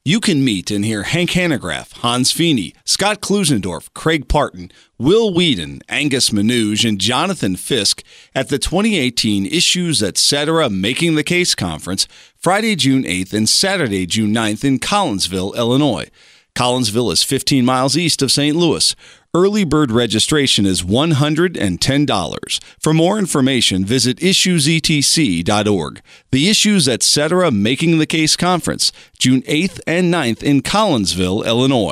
You can meet and hear Hank Hanegraaff, Hans Feeney, Scott Klusendorf, Craig Parton, Will Whedon, Angus Manouge, and Jonathan Fisk at the 2018 Issues Etc. Making the Case Conference, Friday, June 8th and Saturday, June 9th in Collinsville, Illinois. Collinsville is 15 miles east of St. Louis. Early bird registration is $110. For more information, visit issuesetc.org. The Issues Etc. Making the Case Conference, June 8th and 9th in Collinsville, Illinois.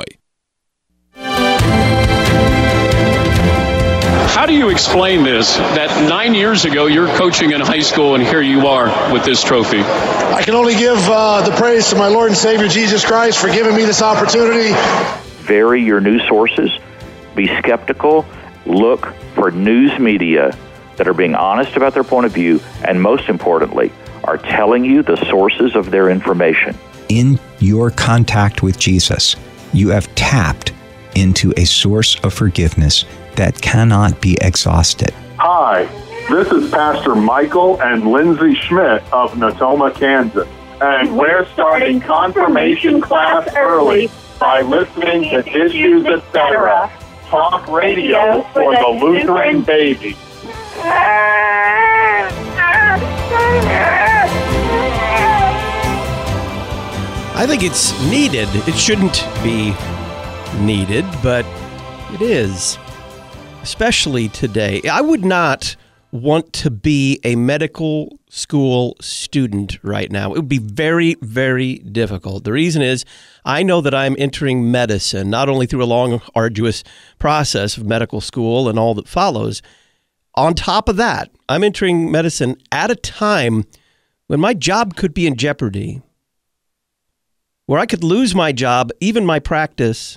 How do you explain this, that 9 years ago you're coaching in high school and here you are with this trophy? I can only give the praise to my Lord and Savior Jesus Christ for giving me this opportunity. Vary your news sources. Be skeptical. Look for news media that are being honest about their point of view and, most importantly, are telling you the sources of their information. In your contact with Jesus, you have tapped into a source of forgiveness that cannot be exhausted. Hi, this is Pastor Michael and Lindsay Schmidt of Natoma, Kansas. And we're starting confirmation class early by listening to Issues Etc. Talk radio for the Lutheran baby. I think it's needed. It shouldn't be needed, but it is, especially today. I would not want to be a medical school student right now. It would be very, very difficult. The reason is I know that I'm entering medicine, not only through a long, arduous process of medical school and all that follows. On top of that, I'm entering medicine at a time when my job could be in jeopardy, where I could lose my job, even my practice,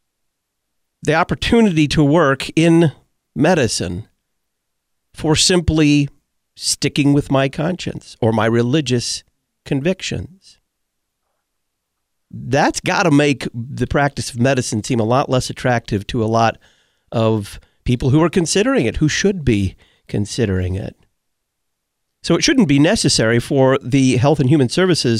the opportunity to work in medicine for simply sticking with my conscience or my religious convictions. That's got to make the practice of medicine seem a lot less attractive to a lot of people who are considering it, who should be considering it. So it shouldn't be necessary for the Health and Human Services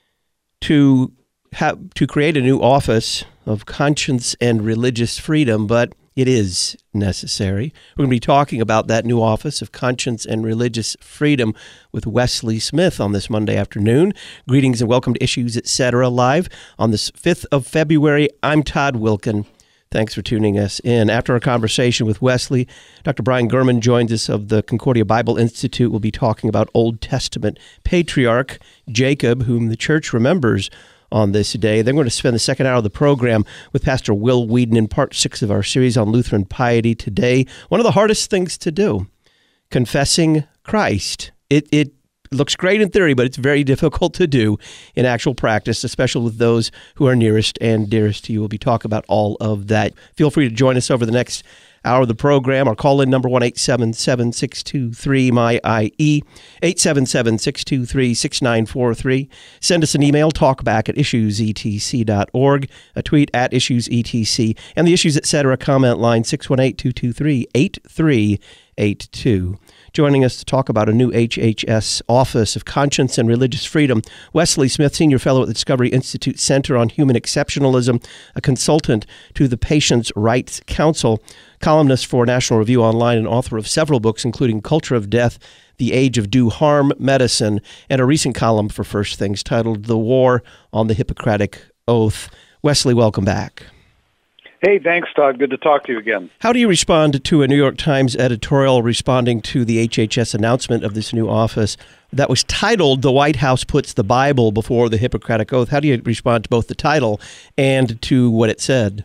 to create a new office of conscience and religious freedom, but it is necessary. We're going to be talking about that new office of conscience and religious freedom with Wesley Smith on this Monday afternoon. Greetings and welcome to Issues Etc. Live on this 5th of February. I'm Todd Wilkin. Thanks for tuning us in. After our conversation with Wesley, Dr. Brian Gurman joins us of the Concordia Bible Institute. We'll be talking about Old Testament patriarch Jacob, whom the church remembers on this day. Then we're going to spend the second hour of the program with Pastor Will Whedon in part 6 of our series on Lutheran piety. Today, one of the hardest things to do, confessing Christ. It looks great in theory, but it's very difficult to do in actual practice, especially with those who are nearest and dearest to you. We'll be talking about all of that. Feel free to join us over the next hour of the program. Our call-in number 1-877-623-MY-IE, 877-623-6943. Send us an email, talkback@issuesetc.org, a tweet @issuesetc, and the Issues Etc. comment line 618-223-8382. Joining us to talk about a new HHS Office of Conscience and Religious Freedom, Wesley Smith, Senior Fellow at the Discovery Institute Center on Human Exceptionalism, a consultant to the Patients' Rights Council, columnist for National Review Online, and author of several books, including Culture of Death, The Age of Do Harm Medicine, and a recent column for First Things titled The War on the Hippocratic Oath. Wesley, welcome back. Hey, thanks, Todd. Good to talk to you again. How do you respond to a New York Times editorial responding to the HHS announcement of this new office that was titled "The White House Puts the Bible Before the Hippocratic Oath"? How do you respond to both the title and to what it said?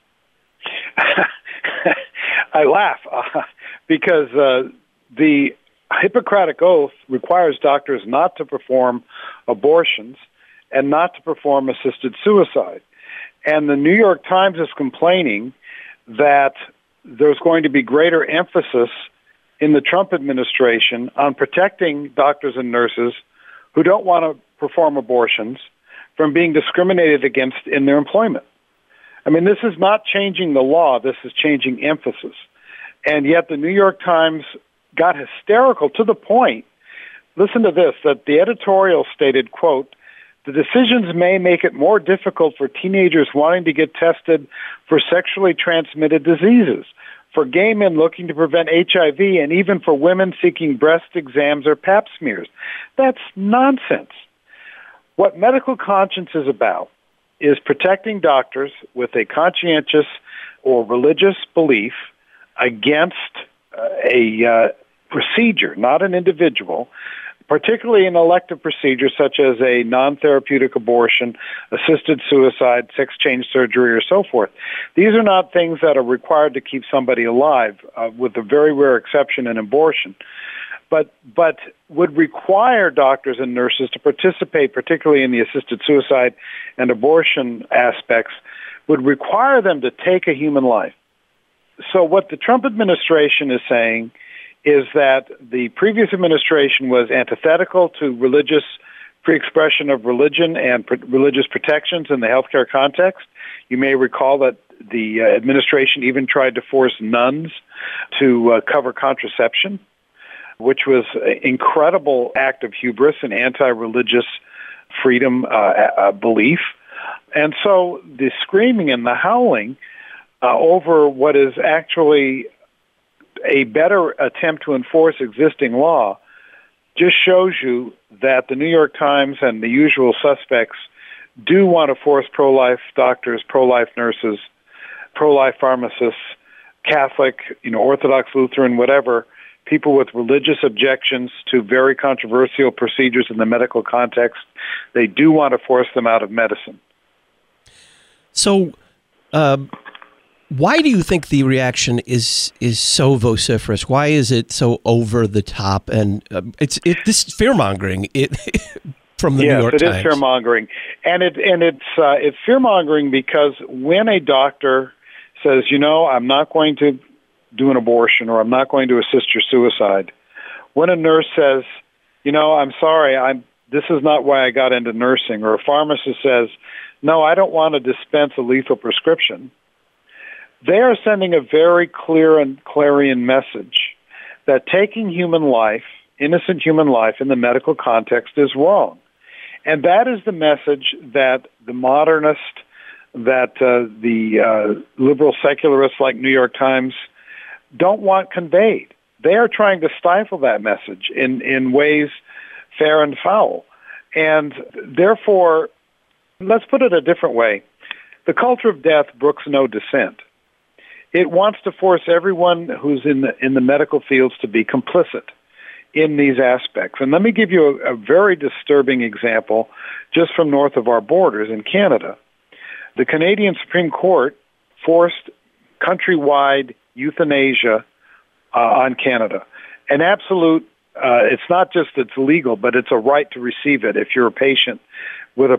I laugh because the Hippocratic Oath requires doctors not to perform abortions and not to perform assisted suicide. And the New York Times is complaining that there's going to be greater emphasis in the Trump administration on protecting doctors and nurses who don't want to perform abortions from being discriminated against in their employment. I mean, this is not changing the law. This is changing emphasis. And yet the New York Times got hysterical to the point, listen to this, that the editorial stated, quote, The decisions may make it more difficult for teenagers wanting to get tested for sexually transmitted diseases, for gay men looking to prevent HIV, and even for women seeking breast exams or pap smears. That's nonsense. What medical conscience is about is protecting doctors with a conscientious or religious belief against a procedure, not an individual, particularly in elective procedures such as a non-therapeutic abortion, assisted suicide, sex change surgery, or so forth. These are not things that are required to keep somebody alive, with a very rare exception in abortion, but would require doctors and nurses to participate, particularly in the assisted suicide and abortion aspects, would require them to take a human life. So what the Trump administration is saying is that the previous administration was antithetical to religious free expression of religion and religious protections in the healthcare context. You may recall that the administration even tried to force nuns to cover contraception, which was an incredible act of hubris and anti-religious freedom belief. And so the screaming and the howling over what is actually a better attempt to enforce existing law just shows you that the New York Times and the usual suspects do want to force pro-life doctors, pro-life nurses, pro-life pharmacists, Catholic, Orthodox, Lutheran, whatever, people with religious objections to very controversial procedures in the medical context. They do want to force them out of medicine. So, why do you think the reaction is so vociferous? Why is it so over the top? And this fear-mongering from the New York Times. Yes, it is fear-mongering, and it's fear-mongering because when a doctor says, I'm not going to do an abortion or I'm not going to assist your suicide, when a nurse says, I'm sorry, this is not why I got into nursing, or a pharmacist says, no, I don't want to dispense a lethal prescription, they are sending a very clear and clarion message that taking human life, innocent human life in the medical context is wrong. And that is the message that the modernist, that the liberal secularists like New York Times don't want conveyed. They are trying to stifle that message in ways fair and foul. And therefore, let's put it a different way. The culture of death brooks no dissent. It wants to force everyone who's in the medical fields to be complicit in these aspects. And let me give you a very disturbing example just from north of our borders in Canada. The Canadian Supreme Court forced countrywide euthanasia on Canada. An absolute, it's not just it's legal, but it's a right to receive it if you're a patient with a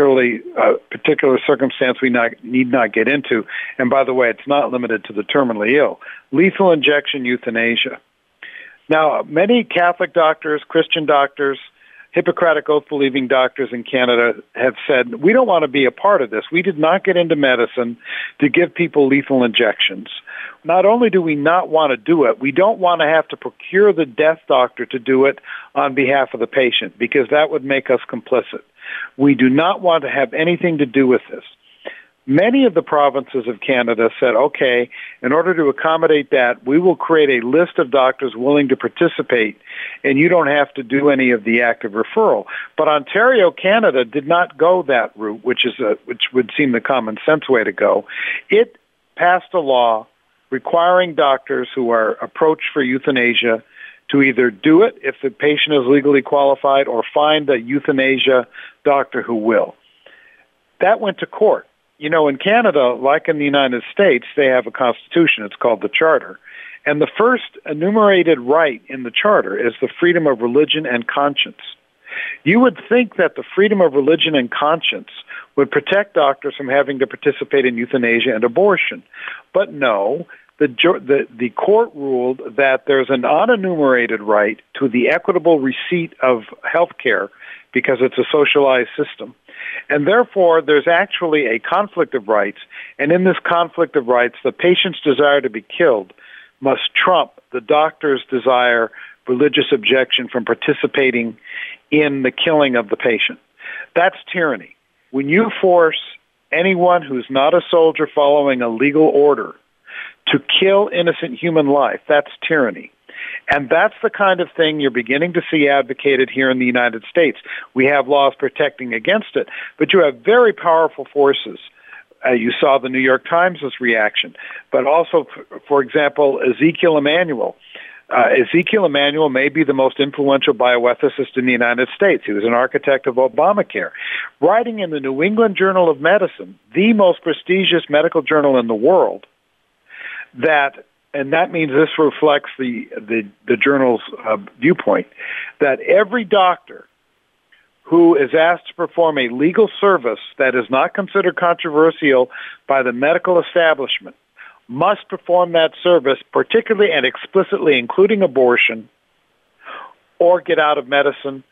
particular circumstance we need not get into. And by the way, it's not limited to the terminally ill. Lethal injection euthanasia. Now, many Catholic doctors, Christian doctors, Hippocratic Oath-believing doctors in Canada have said, we don't want to be a part of this. We did not get into medicine to give people lethal injections. Not only do we not want to do it, we don't want to have to procure the death doctor to do it on behalf of the patient, because that would make us complicit. We do not want to have anything to do with this. Many of the provinces of Canada said, okay, in order to accommodate that, we will create a list of doctors willing to participate, and you don't have to do any of the active referral. But Ontario, Canada, did not go that route, which would seem the common sense way to go. It passed a law requiring doctors who are approached for euthanasia to either do it if the patient is legally qualified or find a euthanasia doctor who will. That went to court. In Canada, like in the United States, they have a constitution. It's called the Charter. And the first enumerated right in the Charter is the freedom of religion and conscience. You would think that the freedom of religion and conscience would protect doctors from having to participate in euthanasia and abortion. But no, the court ruled that there's an unenumerated right to the equitable receipt of health care because it's a socialized system. And therefore, there's actually a conflict of rights. And in this conflict of rights, the patient's desire to be killed must trump the doctor's religious objection from participating in the killing of the patient. That's tyranny. When you force anyone who's not a soldier following a legal order to kill innocent human life, that's tyranny. And that's the kind of thing you're beginning to see advocated here in the United States. We have laws protecting against it, but you have very powerful forces. You saw the New York Times' reaction, but also, for example, Ezekiel Emanuel. Ezekiel Emanuel may be the most influential bioethicist in the United States. He was an architect of Obamacare. Writing in the New England Journal of Medicine, the most prestigious medical journal in the world, and that means this reflects the journal's viewpoint, that every doctor who is asked to perform a legal service that is not considered controversial by the medical establishment must perform that service, particularly and explicitly including abortion, or get out of medicine,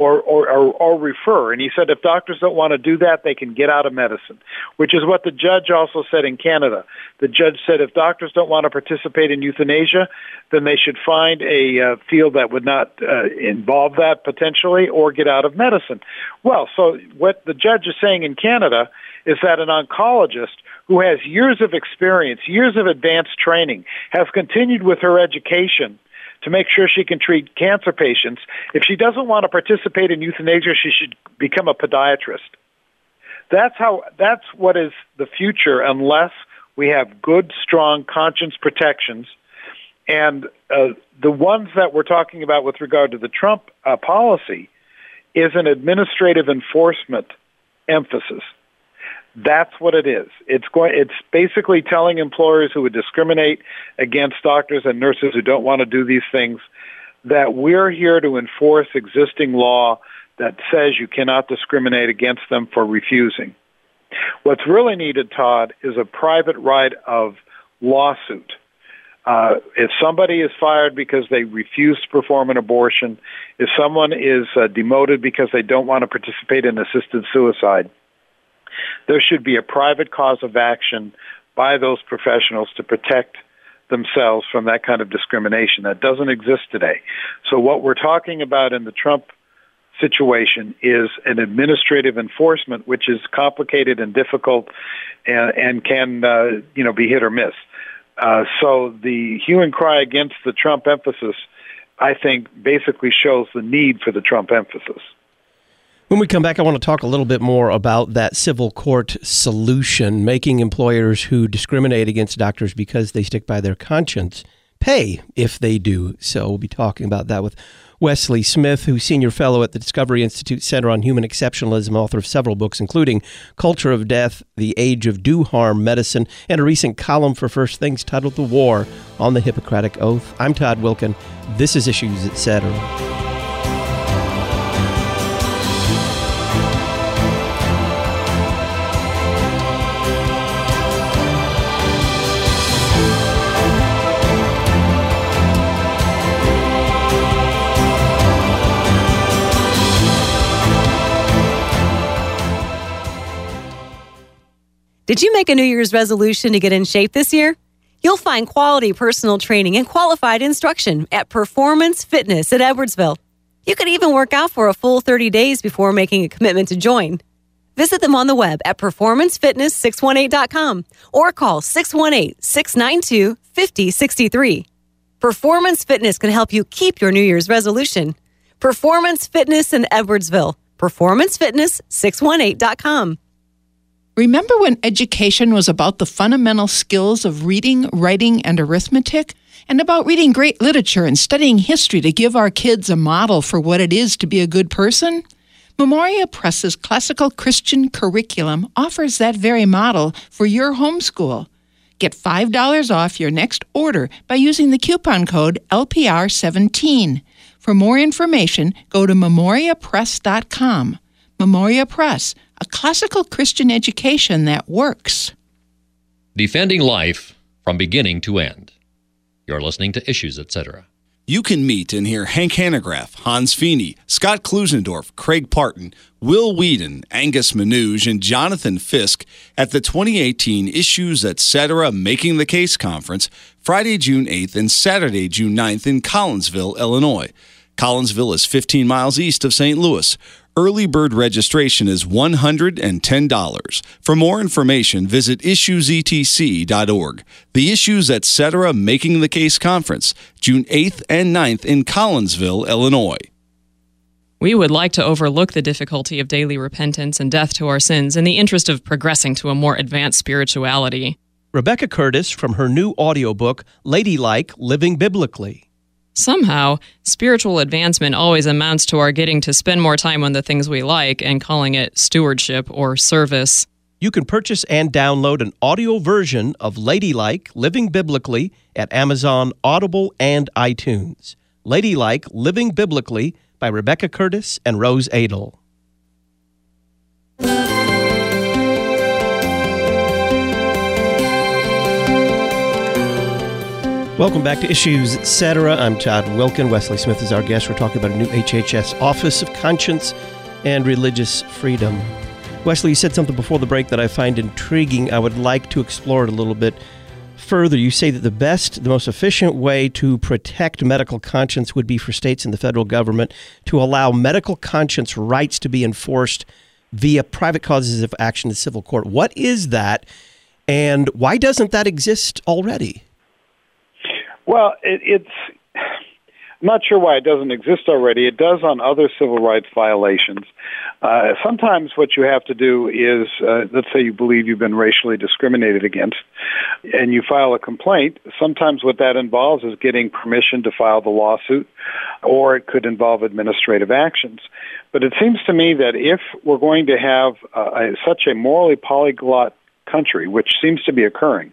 or refer. And he said if doctors don't want to do that, they can get out of medicine, which is what the judge also said in Canada. The judge said if doctors don't want to participate in euthanasia, then they should find a field that would not involve that potentially, or get out of medicine. Well, so what the judge is saying in Canada is that an oncologist who has years of experience, years of advanced training, has continued with her education to make sure she can treat cancer patients. If she doesn't want to participate in euthanasia, she should become a podiatrist. That's what is the future unless we have good, strong conscience protections. And the ones that we're talking about with regard to the Trump policy is an administrative enforcement emphasis. That's what it is. It's basically telling employers who would discriminate against doctors and nurses who don't want to do these things that we're here to enforce existing law that says you cannot discriminate against them for refusing. What's really needed, Todd, is a private right of lawsuit. If somebody is fired because they refuse to perform an abortion, if someone is demoted because they don't want to participate in assisted suicide, there should be a private cause of action by those professionals to protect themselves from that kind of discrimination. That doesn't exist today. So what we're talking about in the Trump situation is an administrative enforcement, which is complicated and difficult and can be hit or miss. So the hue and cry against the Trump emphasis, I think, basically shows the need for the Trump emphasis. When we come back, I want to talk a little bit more about that civil court solution, making employers who discriminate against doctors because they stick by their conscience pay if they do. So we'll be talking about that with Wesley Smith, who's senior fellow at the Discovery Institute Center on Human Exceptionalism, author of several books, including Culture of Death, The Age of Do Harm Medicine, and a recent column for First Things titled The War on the Hippocratic Oath. I'm Todd Wilken. This is Issues, Etc. Did you make a New Year's resolution to get in shape this year? You'll find quality personal training and qualified instruction at Performance Fitness at Edwardsville. You could even work out for a full 30 days before making a commitment to join. Visit them on the web at performancefitness618.com or call 618-692-5063. Performance Fitness can help you keep your New Year's resolution. Performance Fitness in Edwardsville. Performancefitness618.com. Remember when education was about the fundamental skills of reading, writing, and arithmetic? And about reading great literature and studying history to give our kids a model for what it is to be a good person? Memoria Press's classical Christian curriculum offers that very model for your homeschool. Get $5 off your next order by using the coupon code LPR17. For more information, go to memoriapress.com. Memoria Press, a classical Christian education that works. Defending life from beginning to end. You're listening to Issues, Etc. You can meet and hear Hank Hanegraaff, Hans Feeney, Scott Klusendorf, Craig Parton, Will Whedon, Angus Manouge, and Jonathan Fisk at the 2018 Issues, Etc. Making the Case Conference, Friday, June 8th and Saturday, June 9th in Collinsville, Illinois. Collinsville is 15 miles east of St. Louis. Early bird registration is $110. For more information, visit issuesetc.org. The Issues Etc. Making the Case Conference, June 8th and 9th in Collinsville, Illinois. We would like to overlook the difficulty of daily repentance and death to our sins in the interest of progressing to a more advanced spirituality. Rebecca Curtis from her new audiobook, Ladylike, Living Biblically. Somehow, spiritual advancement always amounts to our getting to spend more time on the things we like and calling it stewardship or service. You can purchase and download an audio version of Ladylike, Living Biblically at Amazon, Audible, and iTunes. Ladylike, Living Biblically by Rebecca Curtis and Rose Adel. Welcome back to Issues Etc. I'm Todd Wilkin. Wesley Smith is our guest. We're talking about a new HHS Office of Conscience and Religious Freedom. Wesley, you said something before the break that I find intriguing. I would like to explore it a little bit further. You say that the most efficient way to protect medical conscience would be for states and the federal government to allow medical conscience rights to be enforced via private causes of action in civil court. What is that, and why doesn't that exist already? Well, I'm not sure why it doesn't exist already. It does on other civil rights violations. Sometimes what you have to do is, let's say you believe you've been racially discriminated against, and you file a complaint. Sometimes what that involves is getting permission to file the lawsuit, or it could involve administrative actions. But it seems to me that if we're going to have such a morally polyglot country, which seems to be occurring,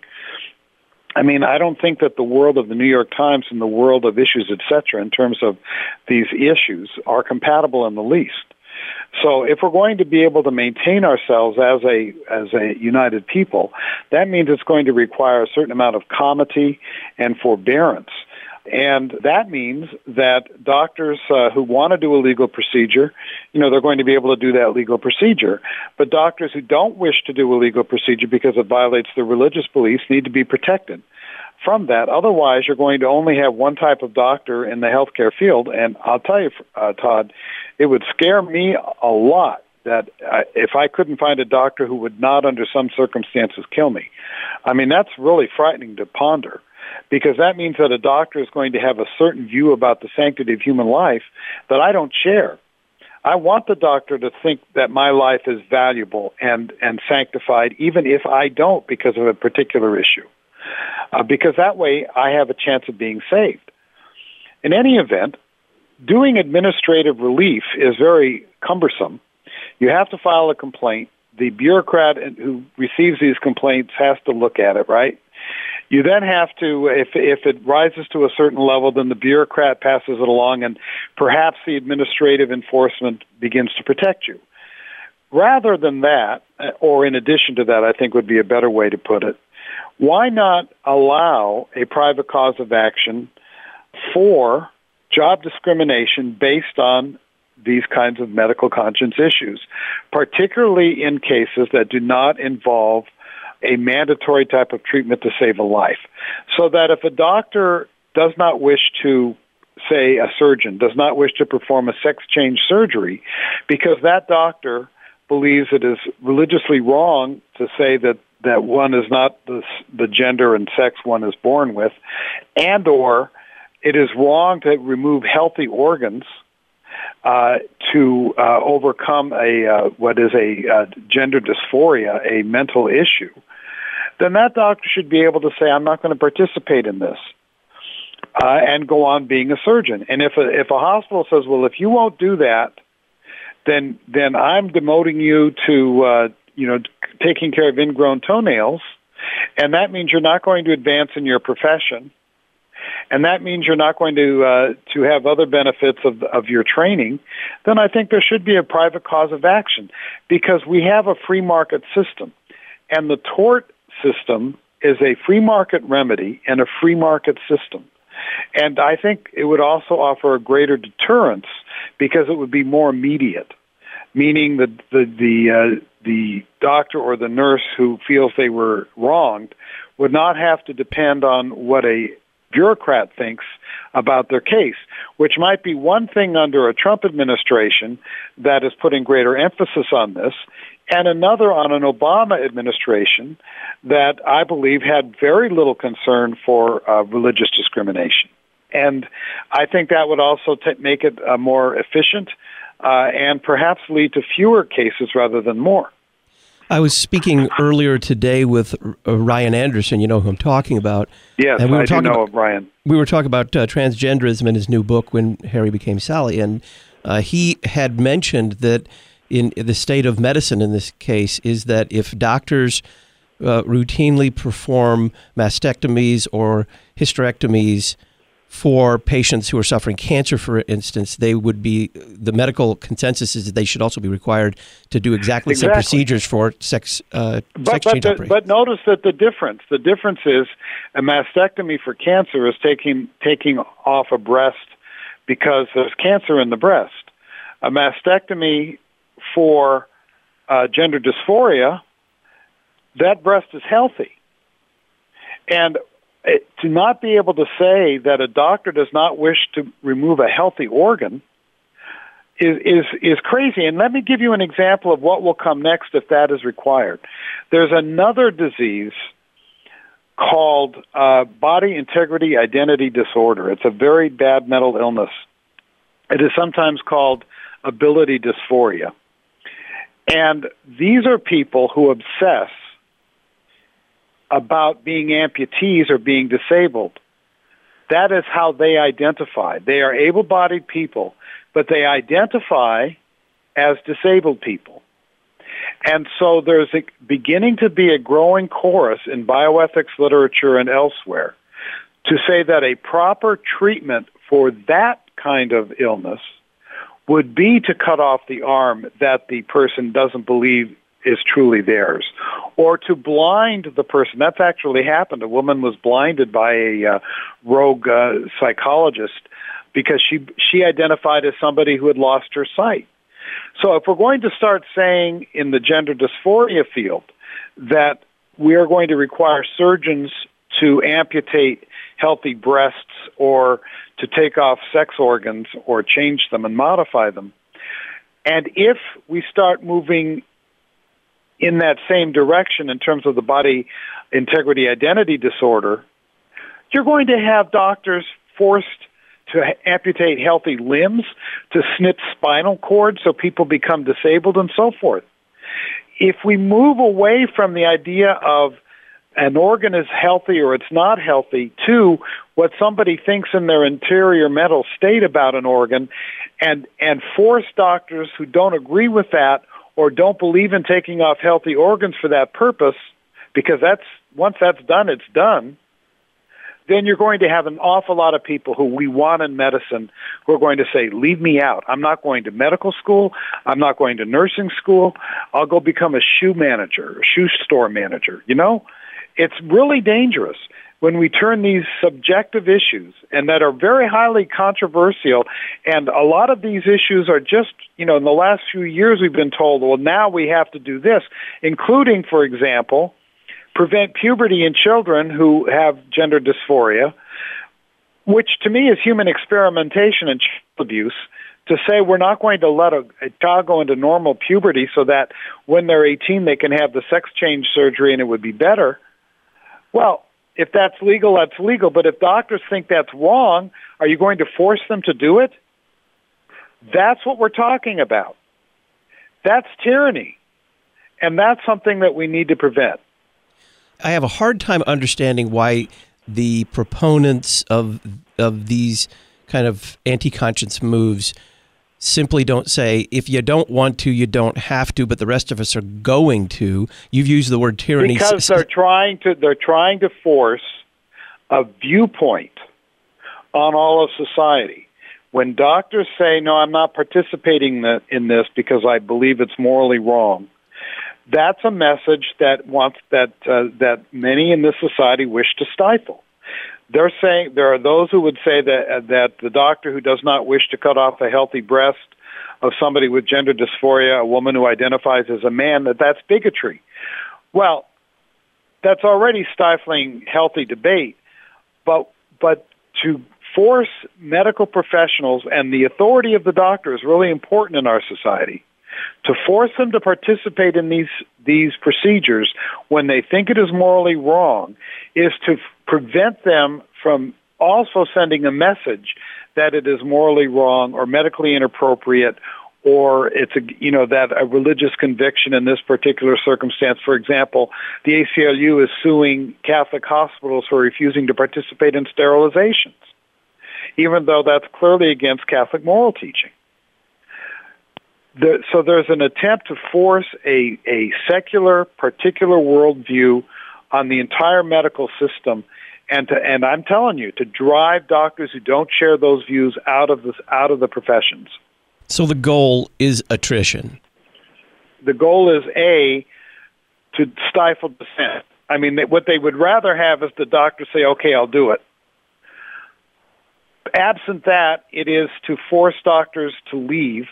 I mean, I don't think that the world of the New York Times and the world of Issues, etc., in terms of these issues, are compatible in the least. So if we're going to be able to maintain ourselves as a united people, that means it's going to require a certain amount of comity and forbearance. And that means that doctors who want to do a legal procedure, they're going to be able to do that legal procedure. But doctors who don't wish to do a legal procedure because it violates their religious beliefs need to be protected from that. Otherwise, you're going to only have one type of doctor in the healthcare field. And I'll tell you, Todd, it would scare me a lot that if I couldn't find a doctor who would not, under some circumstances, kill me. I mean, that's really frightening to ponder, because that means that a doctor is going to have a certain view about the sanctity of human life that I don't share. I want the doctor to think that my life is valuable and sanctified, even if I don't, because of a particular issue. Because that way I have a chance of being saved. In any event, doing administrative relief is very cumbersome. You have to file a complaint. The bureaucrat who receives these complaints has to look at it, right? You then have to, if it rises to a certain level, then the bureaucrat passes it along, and perhaps the administrative enforcement begins to protect you. Rather than that, or in addition to that, I think would be a better way to put it, why not allow a private cause of action for job discrimination based on these kinds of medical conscience issues, particularly in cases that do not involve a mandatory type of treatment to save a life? So that if a doctor does not wish to, say a surgeon, does not wish to perform a sex change surgery because that doctor believes it is religiously wrong to say that one is not the gender and sex one is born with, and or it is wrong to remove healthy organs to overcome what is a gender dysphoria, a mental issue, then that doctor should be able to say, I'm not going to participate in this, and go on being a surgeon. And if a hospital says, well, if you won't do that, then I'm demoting you to taking care of ingrown toenails, and that means you're not going to advance in your profession, and that means you're not going to have other benefits of your training, then I think there should be a private cause of action, because we have a free market system, and the tort system is a free market remedy and a free market system. And I think it would also offer a greater deterrence because it would be more immediate, meaning that the doctor or the nurse who feels they were wronged would not have to depend on what a bureaucrat thinks about their case, which might be one thing under a Trump administration that is putting greater emphasis on this, and another on an Obama administration that I believe had very little concern for religious discrimination. And I think that would also make it more efficient and perhaps lead to fewer cases rather than more. I was speaking earlier today with Ryan Anderson, you know who I'm talking about. Yes, and I do know of Ryan. We were talking about transgenderism in his new book, When Harry Became Sally, and he had mentioned that in the state of medicine in this case is that if doctors routinely perform mastectomies or hysterectomies for patients who are suffering cancer, for instance, the medical consensus is that they should also be required to do exactly the same procedures for sex change operations. But notice that the difference is a mastectomy for cancer is taking off a breast because there's cancer in the breast. A mastectomy for gender dysphoria, that breast is healthy. And to not be able to say that a doctor does not wish to remove a healthy organ is crazy. And let me give you an example of what will come next if that is required. There's another disease called body integrity identity disorder. It's a very bad mental illness. It is sometimes called ability dysphoria. And these are people who obsess about being amputees or being disabled. That is how they identify. They are able-bodied people, but they identify as disabled people. And so there's beginning to be a growing chorus in bioethics literature and elsewhere to say that a proper treatment for that kind of illness would be to cut off the arm that the person doesn't believe is truly theirs, or to blind the person. That's actually happened. A woman was blinded by a rogue psychologist because she identified as somebody who had lost her sight. So if we're going to start saying in the gender dysphoria field that we are going to require surgeons to amputate healthy breasts or to take off sex organs or change them and modify them, and if we start moving in that same direction in terms of the body integrity identity disorder, you're going to have doctors forced to amputate healthy limbs, to snip spinal cords so people become disabled and so forth. If we move away from the idea of an organ is healthy or it's not healthy to what somebody thinks in their interior mental state about an organ and force doctors who don't agree with that or don't believe in taking off healthy organs for that purpose, because once that's done, it's done, then you're going to have an awful lot of people who we want in medicine who are going to say, leave me out. I'm not going to medical school. I'm not going to nursing school. I'll go become a shoe manager, a shoe store manager. You know, it's really dangerous when we turn these subjective issues and that are very highly controversial. And a lot of these issues are just, in the last few years we've been told, well, now we have to do this, including, for example, prevent puberty in children who have gender dysphoria, which to me is human experimentation and child abuse, to say we're not going to let a child go into normal puberty so that when they're 18 they can have the sex change surgery and it would be better. Well, if that's legal, that's legal. But if doctors think that's wrong, are you going to force them to do it? That's what we're talking about. That's tyranny. And that's something that we need to prevent. I have a hard time understanding why the proponents of these kind of anti-conscience moves simply don't say, if you don't want to, you don't have to, but the rest of us are going to. You've used the word tyranny. Because they're trying to force a viewpoint on all of society. When doctors say, no, I'm not participating in this because I believe it's morally wrong, that's a message that many in this society wish to stifle. They're saying there are those who would say that the doctor who does not wish to cut off a healthy breast of somebody with gender dysphoria, a woman who identifies as a man, that's bigotry. Well, that's already stifling healthy debate, but to force medical professionals, and the authority of the doctor is really important in our society, to force them to participate in these procedures when they think it is morally wrong, is to prevent them from also sending a message that it is morally wrong or medically inappropriate, or it's that a religious conviction in this particular circumstance. For example, the ACLU is suing Catholic hospitals for refusing to participate in sterilizations, even though that's clearly against Catholic moral teaching. So there's an attempt to force a secular, particular worldview on the entire medical system, and I'm telling you, to drive doctors who don't share those views out of the professions. So the goal is attrition. The goal is to stifle dissent. I mean, what they would rather have is the doctor say, "Okay, I'll do it." Absent that, it is to force doctors to leave.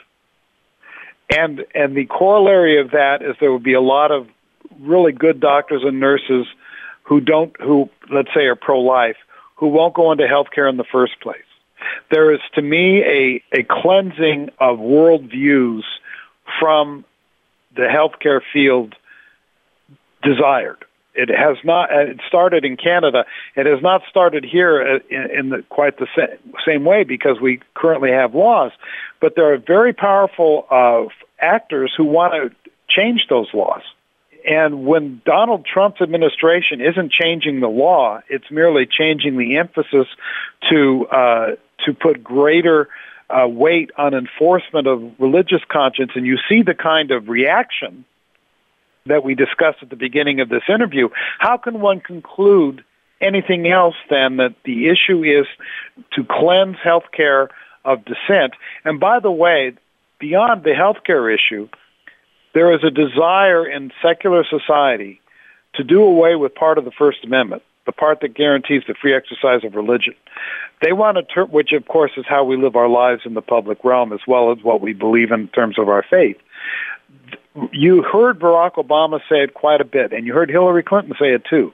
And the corollary of that is there would be a lot of really good doctors and nurses who let's say are pro-life, who won't go into healthcare in the first place. There is, to me, a cleansing of worldviews from the healthcare field desired. It has not. It started in Canada. It has not started here in quite the same way, because we currently have laws. But there are very powerful actors who want to change those laws. And when Donald Trump's administration isn't changing the law, it's merely changing the emphasis to put greater weight on enforcement of religious conscience. And you see the kind of reaction that we discussed at the beginning of this interview. How can one conclude anything else than that the issue is to cleanse healthcare of dissent? And by the way, beyond the healthcare issue, there is a desire in secular society to do away with part of the First Amendment, the part that guarantees the free exercise of religion. They want to, which of course is how we live our lives in the public realm, as well as what we believe in terms of our faith. You heard Barack Obama say it quite a bit, and you heard Hillary Clinton say it too.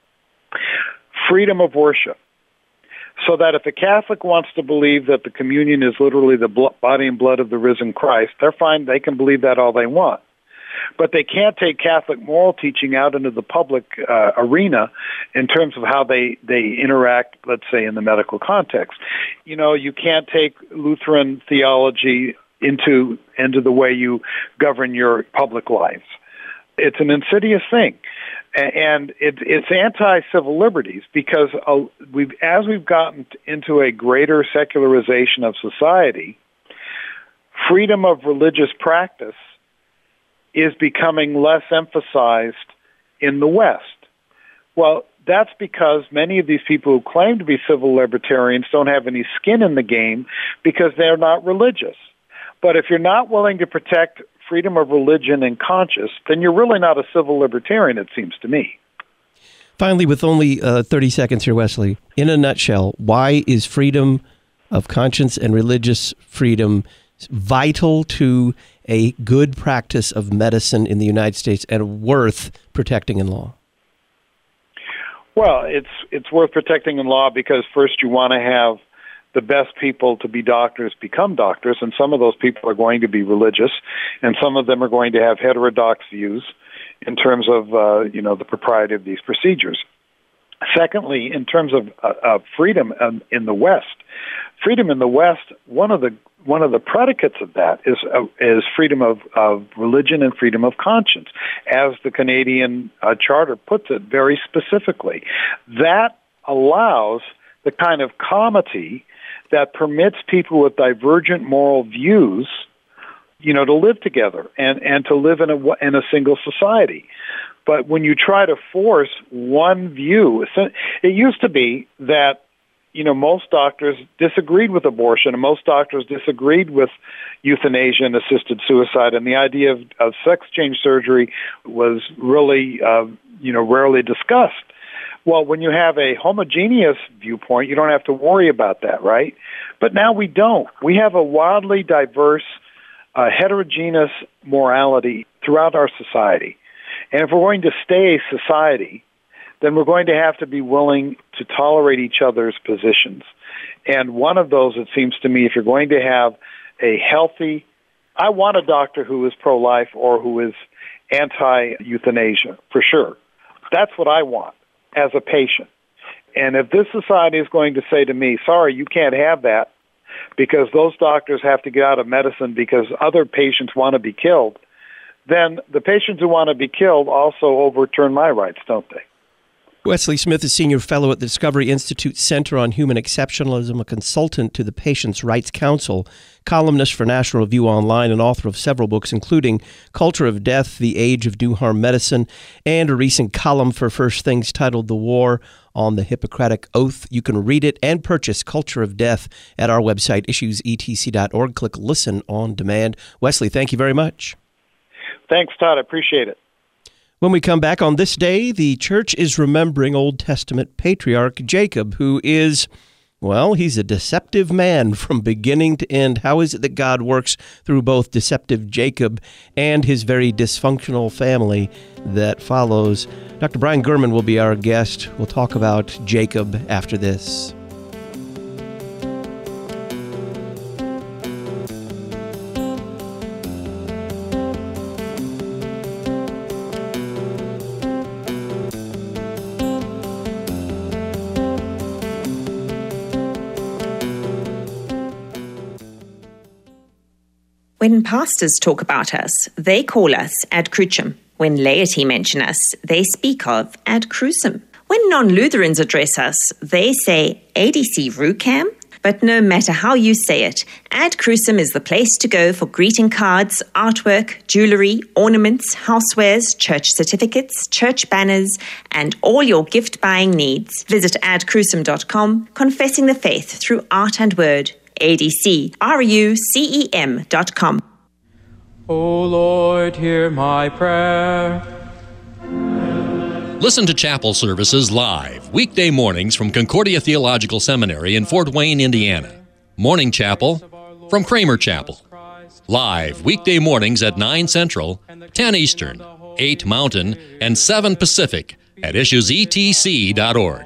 Freedom of worship. So that if a Catholic wants to believe that the communion is literally the body and blood of the risen Christ, they're fine. They can believe that all they want. But they can't take Catholic moral teaching out into the public arena in terms of how they interact, let's say, in the medical context. You can't take Lutheran theology into the way you govern your public lives. It's an insidious thing. And it's anti-civil liberties, because as we've gotten into a greater secularization of society, freedom of religious practice is becoming less emphasized in the West. Well, that's because many of these people who claim to be civil libertarians don't have any skin in the game because they're not religious. But if you're not willing to protect freedom of religion and conscience, then you're really not a civil libertarian, it seems to me. Finally, with only 30 seconds here, Wesley, in a nutshell, why is freedom of conscience and religious freedom vital to a good practice of medicine in the United States and worth protecting in law? Well, it's worth protecting in law because first you want to have the best people to be doctors become doctors, and some of those people are going to be religious, and some of them are going to have heterodox views in terms of the propriety of these procedures. Secondly, in terms of freedom in the West, one of the predicates of that is freedom of religion and freedom of conscience, as the Canadian Charter puts it very specifically. That allows the kind of comity that permits people with divergent moral views, to live together and to live in a single society. But when you try to force one view, it used to be that, most doctors disagreed with abortion, and most doctors disagreed with euthanasia and assisted suicide, and the idea of sex change surgery was really, rarely discussed. Well, when you have a homogeneous viewpoint, you don't have to worry about that, right? But now we don't. We have a wildly diverse, heterogeneous morality throughout our society. And if we're going to stay a society, then we're going to have to be willing to tolerate each other's positions. And one of those, it seems to me, if you're going to have a healthy, I want a doctor who is pro-life or who is anti-euthanasia, for sure. That's what I want as a patient. And if this society is going to say to me, sorry, you can't have that because those doctors have to get out of medicine because other patients want to be killed, then the patients who want to be killed also overturn my rights, don't they? Wesley Smith is Senior Fellow at the Discovery Institute Center on Human Exceptionalism, a consultant to the Patients' Rights Council, columnist for National Review Online, and author of several books, including Culture of Death, The Age of Do-Harm Medicine, and a recent column for First Things titled The War on the Hippocratic Oath. You can read it and purchase Culture of Death at our website, issuesetc.org. Click Listen on Demand. Wesley, thank you very much. Thanks, Todd. I appreciate it. When we come back on this day, the church is remembering Old Testament patriarch Jacob, who is, well, he's a deceptive man from beginning to end. How is it that God works through both deceptive Jacob and his very dysfunctional family that follows? Dr. Brian Gurman will be our guest. We'll talk about Jacob after this. When pastors talk about us, they call us ad crucem. When laity mention us, they speak of ad crucem. When non-Lutherans address us, they say ADC Rucam. But no matter how you say it, ad crucem is the place to go for greeting cards, artwork, jewelry, ornaments, housewares, church certificates, church banners, and all your gift-buying needs. Visit adcrucem.com, confessing the faith through art and word. ADCRUCEM.com. O Lord, hear my prayer. Listen to chapel services live, weekday mornings from Concordia Theological Seminary in Fort Wayne, Indiana. Morning chapel from Kramer Chapel. Live, weekday mornings at 9 Central, 10 Eastern, 8 Mountain, and 7 Pacific at issuesetc.org.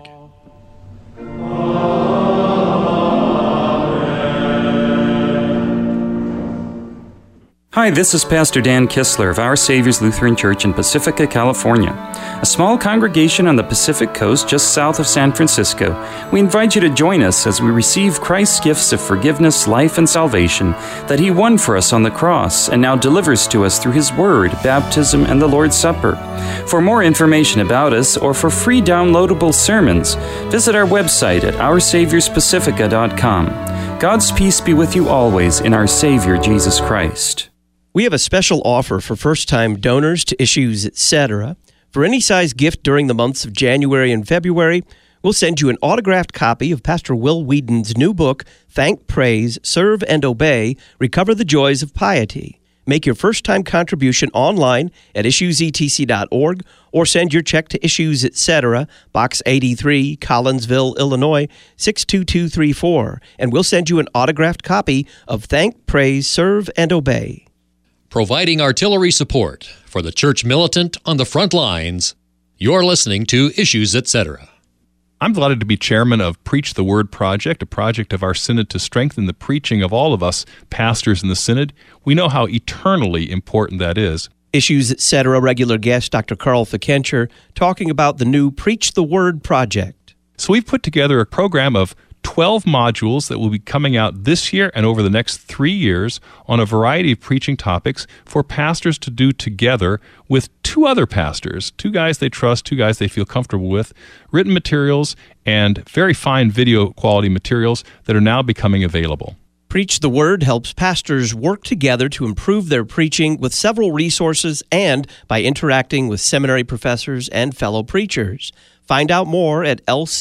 Hi, this is Pastor Dan Kistler of Our Savior's Lutheran Church in Pacifica, California, a small congregation on the Pacific Coast just south of San Francisco. We invite you to join us as we receive Christ's gifts of forgiveness, life, and salvation that He won for us on the cross and now delivers to us through His Word, baptism, and the Lord's Supper. For more information about us or for free downloadable sermons, visit our website at OurSaviorsPacifica.com. God's peace be with you always in our Savior, Jesus Christ. We have a special offer for first-time donors to Issues, Etc. For any size gift during the months of January and February, we'll send you an autographed copy of Pastor Will Whedon's new book, Thank, Praise, Serve, and Obey, Recover the Joys of Piety. Make your first-time contribution online at issuesetc.org or send your check to Issues, Etc., Box 83, Collinsville, Illinois, 62234, and we'll send you an autographed copy of Thank, Praise, Serve, and Obey. Providing artillery support for the church militant on the front lines, you're listening to Issues, Etc. I'm delighted to be chairman of Preach the Word Project, a project of our synod to strengthen the preaching of all of us pastors in the synod. We know how eternally important that is. Issues, Etc. regular guest Dr. Carl Fikencher talking about the new Preach the Word Project. So we've put together a program of 12 modules that will be coming out this year and over the next 3 years on a variety of preaching topics for pastors to do together with 2 other pastors, 2 guys they trust, 2 guys they feel comfortable with, written materials and very fine video quality materials that are now becoming available. Preach the Word helps pastors work together to improve their preaching with several resources and by interacting with seminary professors and fellow preachers. Find out more at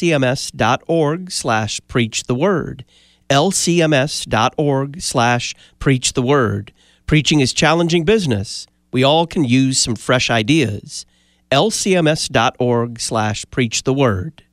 lcms.org/preachtheword. lcms.org/preachtheword. Preaching is challenging business. We all can use some fresh ideas. lcms.org/preachtheword.